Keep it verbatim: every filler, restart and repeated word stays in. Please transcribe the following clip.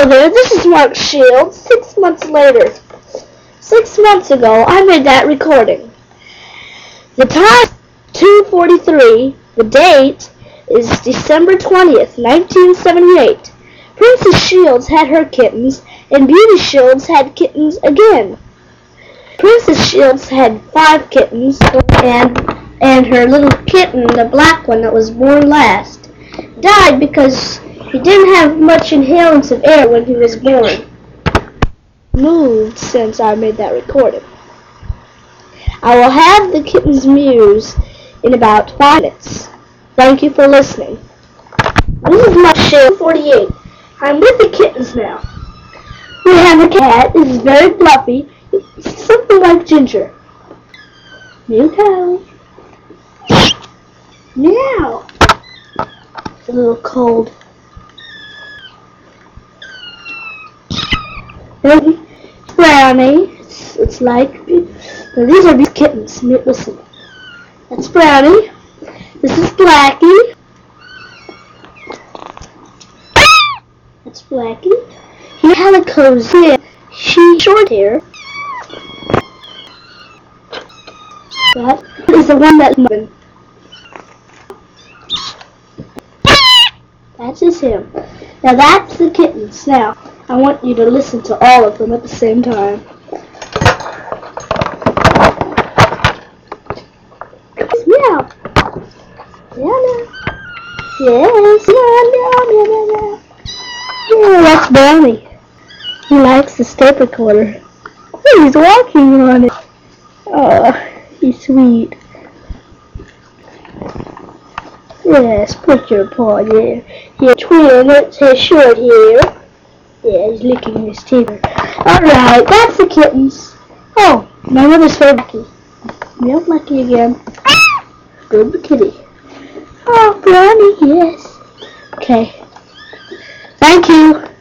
Hello there, this is Mark Shields. Six months later. Six months ago, I made that recording. The time is two forty-three. The date is December twentieth, nineteen seventy-eight. Princess Shields had her kittens, and Beauty Shields had kittens again. Princess Shields had five kittens, and and her little kitten, the black one that was born last, died because he didn't have much inhalants of air when he was born. Moved since I made that recording. I will have the kittens mews in about five minutes. Thank you for listening. This is my show forty-eight. I'm with the kittens now. We have a cat. This is very fluffy. It's something like Ginger. Meow cow. Meow. It's a little cold. Brownie. It's, it's like, now these are these kittens. Listen. That's Brownie. This is Blackie. That's Blackie. Here, Calico's here. She's short hair. That is the one that's moving. That's just him. Now that's the kittens. Now, I want you to listen to all of them at the same time. Meow. Meow, meow. Yes, meow, meow, meow, meow, meow. Yeah, that's Brownie. He likes the tape recorder. Oh, he's walking on it. Oh, he's sweet. Yes, put your paw there. Here, twin, it's his short hair. Yeah, he's licking his teeth. Alright, that's the kittens. Oh, my mother's favorite Blackie. Meow Blackie again. Good kitty. Oh, Brownie, yes. Okay. Thank you.